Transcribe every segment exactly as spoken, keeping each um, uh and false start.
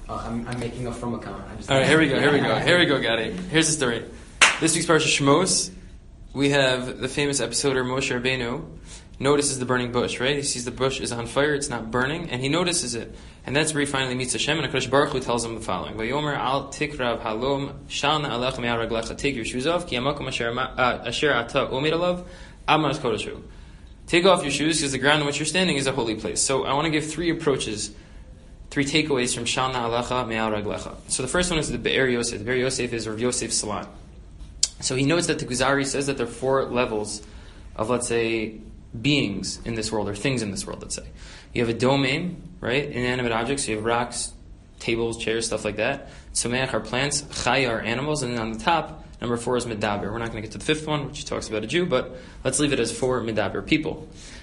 Uh, I'm, I'm making a from account. I just All right, here we go, here we go, here we go, Gadi. Here's the story. This week's Parsha Shmos, we have the famous episode where Moshe Rabbeinu notices the burning bush, right? He sees the bush is on fire, it's not burning, and he notices it. And that's where he finally meets Hashem, and HaKadosh Baruch Hu tells him the following. Vayomer al tikrav halom shalna alecha me'al raglecha. Take your shoes off, ki hamakom asher ata omer alav amas kodeshu. Take off your shoes, because the ground on which you're standing is a holy place. So I want to give three approaches, three takeaways from shalna alecha me'al raglecha. So the first one is the Be'er Yosef. The Be'er Yosef is Rav Yosef Salant. So he notes that the Kuzari says that there are four levels of, let's say, beings in this world, or things in this world, let's say. You have a domain, right? Inanimate objects. You have rocks, tables, chairs, stuff like that. Tzomeach are plants. Chaya are animals. And then on the top, number four is Medaber. We're not going to get to the fifth one, which talks about a Jew, but let's leave it as four Medaber people.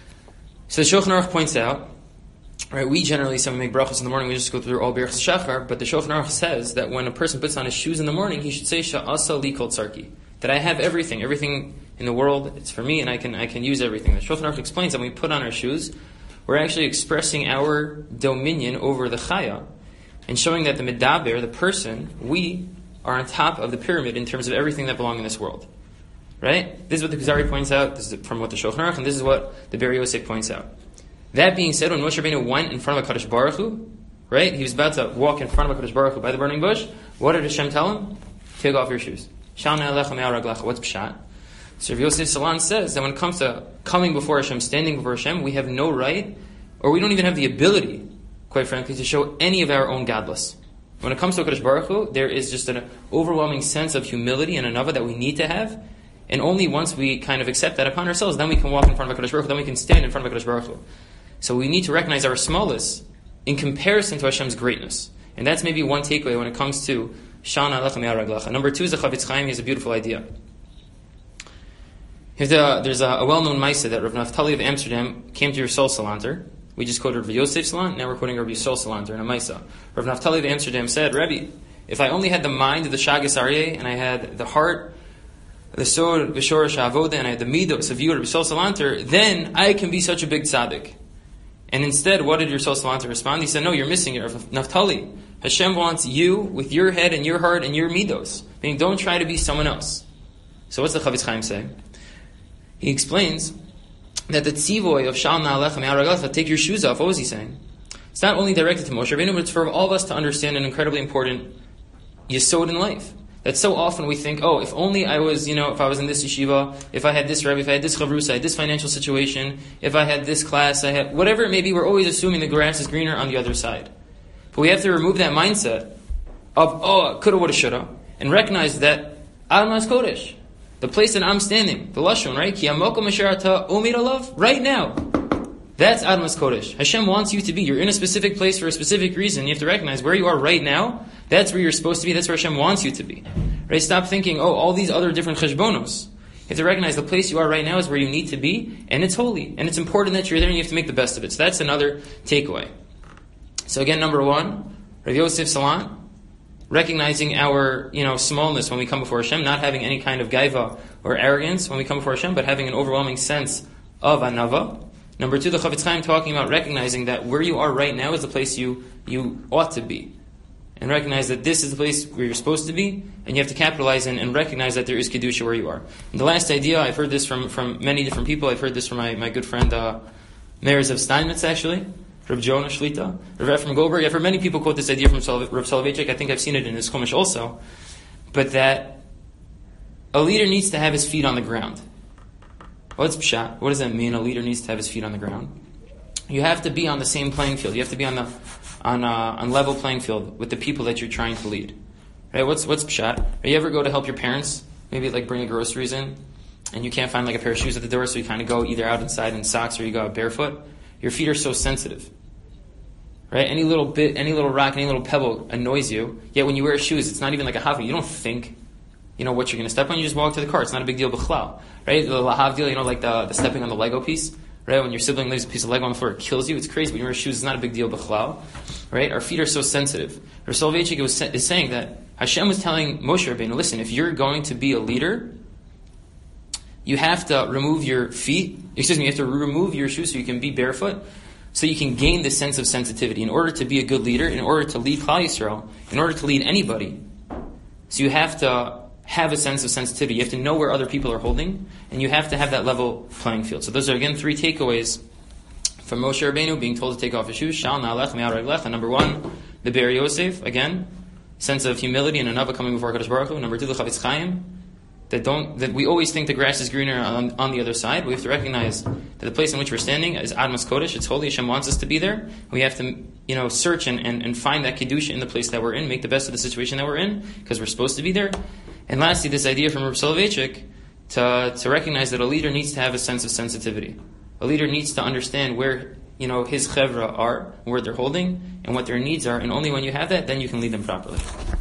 So the Shulchan Aruch points out, right, we generally, when we make brachos in the morning, we just go through all Berachos Shachar, but the Shulchan Aruch says that when a person puts on his shoes in the morning, he should say, Sha'asa li kol tzarki. That I have everything, everything in the world, it's for me, and I can I can use everything. The Shulchan Aruch explains that when we put on our shoes, we're actually expressing our dominion over the Chaya, and showing that the Medaber, the person, we are on top of the pyramid in terms of everything that belongs in this world. Right? This is what the Kuzari points out, this is from what the Shulchan Aruch, and this is what the Be'er Yosef points out. That being said, when Moshe Rabbeinu went in front of HaKadosh Baruch Hu, right, he was about to walk in front of HaKadosh Baruch Hu by the burning bush, what did Hashem tell him? Take off your shoes. Shalna alecha me'al raglecha. What's pshat? So Rav Yosef Salant says that when it comes to coming before Hashem, standing before Hashem, we have no right, or we don't even have the ability, quite frankly, to show any of our own godless. When it comes to HaKadosh Baruch Hu, there is just an overwhelming sense of humility and anava that we need to have, and only once we kind of accept that upon ourselves, then we can walk in front of HaKadosh Baruch Hu, then we can stand in front of HaKadosh Baruch Hu. So we need to recognize our smallness in comparison to Hashem's greatness. And that's maybe one takeaway when it comes to Shalna alecha me'al raglecha. Number two is the Chavetz Chaim. He has a beautiful idea. There's a, there's a, a well-known Maisa that Rav Naftali of Amsterdam came to Yisrael Salanter. We just quoted Rav Yosef Salant, now we're quoting Rav Yisrael Salanter in a Maisa. Rav Naftali of Amsterdam said, Rebbe, if I only had the mind of the Shagas Aryeh, and I had the heart, the Sod, V'Shorosh HaAvodah, and I had the Midos of you, Rav Yisrael Salanter, then I can be such a big tzaddik. And instead, what did Yisrael Salanter respond? He said, no, you're missing it, Rav Naftali. Hashem wants you with your head and your heart and your midos. Meaning, don't try to be someone else. So what's the Chavetz Chaim say? He explains that the tzivoy of Shalna alecha me'al raglecha, take your shoes off. What was he saying? It's not only directed to Moshe Rabbeinu, but it's for all of us to understand an incredibly important yesod in life. That so often we think, oh, if only I was, you know, if I was in this yeshiva, if I had this rebbe, if I had this chavrusa, I had this financial situation, if I had this class, I had whatever it may be, we're always assuming the grass is greener on the other side. But we have to remove that mindset of, oh, coulda, woulda, shoulda, and recognize that Admas Kodesh, the place that I'm standing, the Lashon, right? Ki hamokom asher ata omer alav, right now. That's Admas Kodesh. Hashem wants you to be. You're in a specific place for a specific reason. You have to recognize where you are right now. That's where you're supposed to be. That's where Hashem wants you to be. Right? Stop thinking, oh, all these other different cheshbonos. You have to recognize the place you are right now is where you need to be, and it's holy, and it's important that you're there, and you have to make the best of it. So that's another takeaway. So again, number one, Rav Yosef Salant, recognizing our, you know, smallness when we come before Hashem, not having any kind of gaiva or arrogance when we come before Hashem, but having an overwhelming sense of anava. Number two, the Chavetz Chaim talking about recognizing that where you are right now is the place you, you ought to be. And recognize that this is the place where you're supposed to be, and you have to capitalize in and recognize that there is Kedusha where you are. And the last idea, I've heard this from, from many different people. I've heard this from my, my good friend, uh, Meir of Steinmetz, actually, Reb Jonah Shlita, Reb Ephraim Goldberg. I've heard many people quote this idea from Reb Soloveitchik. I think I've seen it in his Chumash also. But that a leader needs to have his feet on the ground. What's pshat? What does that mean? A leader needs to have his feet on the ground. You have to be on the same playing field. You have to be on the on uh, on level playing field with the people that you're trying to lead. Right? What's what's pshat? Are you ever go to help your parents? Maybe like bring your groceries in, and you can't find like a pair of shoes at the door, so you kind of go either out inside in socks or you go out barefoot. Your feet are so sensitive. Right? Any little bit, any little rock, any little pebble annoys you. Yet when you wear shoes, it's not even like a havdil. You don't think, you know, what you're going to step on. You just walk to the car. It's not a big deal. B'chlal. Right? The lahavdil, you know, like the, the stepping on the Lego piece. Right? When your sibling leaves a piece of Lego on the floor, it kills you. It's crazy. When you wear shoes, it's not a big deal. B'chlal. Right? Our feet are so sensitive. Rav Soloveitchik was is saying that Hashem was telling Moshe Rabbeinu, listen, if you're going to be a leader, you have to remove your feet. Excuse me. You have to remove your shoes so you can be barefoot, so you can gain this sense of sensitivity. In order to be a good leader, in order to lead Klal Yisrael, in order to lead anybody, so you have to have a sense of sensitivity. You have to know where other people are holding, and you have to have that level playing field. So those are, again, three takeaways from Moshe Rabbeinu being told to take off his shoes. Shal na'alech mi'al reglech. Number one, the Be'er Yosef, again, sense of humility and anava coming before HaKadosh Baruch Hu. Number two, the Chavetz Chaim, that don't that we always think the grass is greener on, on the other side. We have to recognize that the place in which we're standing is Admas Kodesh. It's holy. Hashem wants us to be there. We have to, you know, search and, and, and find that kedusha in the place that we're in, make the best of the situation that we're in, because we're supposed to be there. And lastly, this idea from Reb Soloveitchik to to recognize that a leader needs to have a sense of sensitivity. A leader needs to understand where, you know, his chevra are, where they're holding, and what their needs are. And only when you have that, then you can lead them properly.